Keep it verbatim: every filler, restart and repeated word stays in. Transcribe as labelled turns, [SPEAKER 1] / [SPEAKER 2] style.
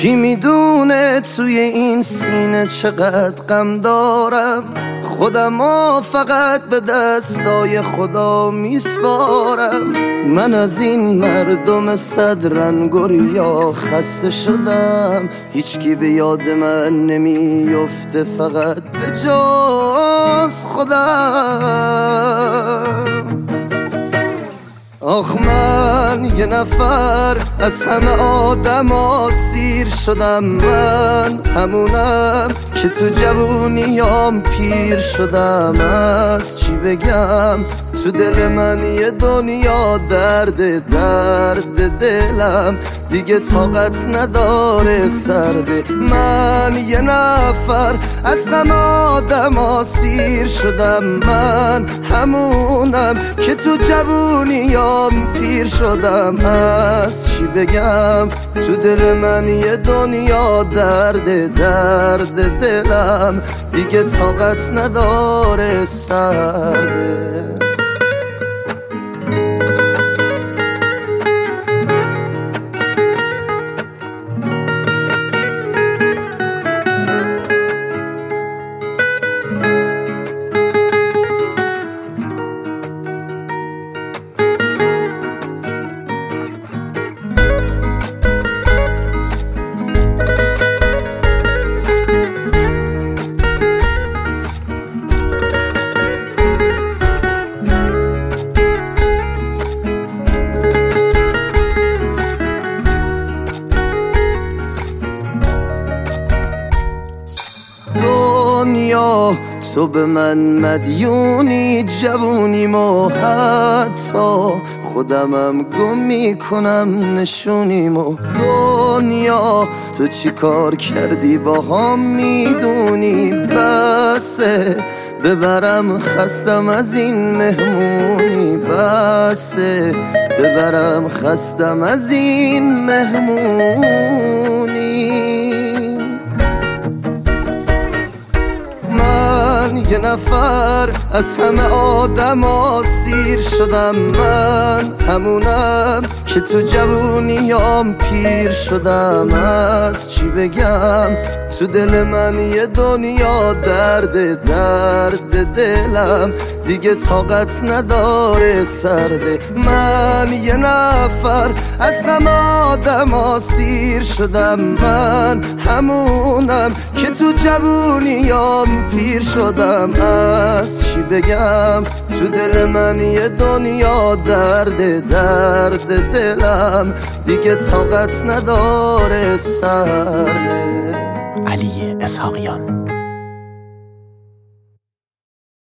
[SPEAKER 1] کی میدونه توی این سینه چقدر غم دارم، خودمو فقط به دستای خدا میسپارم. من از این مردم صد رنگ و ریا خسته شدم، هیچکی به یاد من نمیفته فقط به جز خودم. آخ من یه نفر از همه آدم ها سیر شدم، من همونم که تو جوونیام پیر شدم. از چی بگم تو دل من یه دنیا درد، درد دلم دیگه طاقت نداره سرده. من یه نفر از همه آدم ها سیر شدم، من همونم که تو جوونیام پیر شدم. از چی بگم تو دل من یه دنیا درد، درد دلم دیگه طاقت نداره سرده. تو به من مدیونی جوونیمو، حتی خودمم گم میکنم نشونیمو. دنیا تو چی کار کردی با هم میدونی، بسه ببرم خستم از این مهمونی، بسه ببرم خستم از این مهمونی. یه نفر از همه آدم ها سیر شدم، من همونم که تو جوونیام پیر شدم. از چی بگم تو دل من یه دنیا درد، درد دلم دیگه طاقت نداره سرده. من یه نفر از همه آدم ها سیر شدم، من همونم که تو جوونیام پیر شدم. از چی بگم تو دل من یه دنیا درد، درد دلم دیگه طاقت نداره سرده.
[SPEAKER 2] علی اسحاقیان.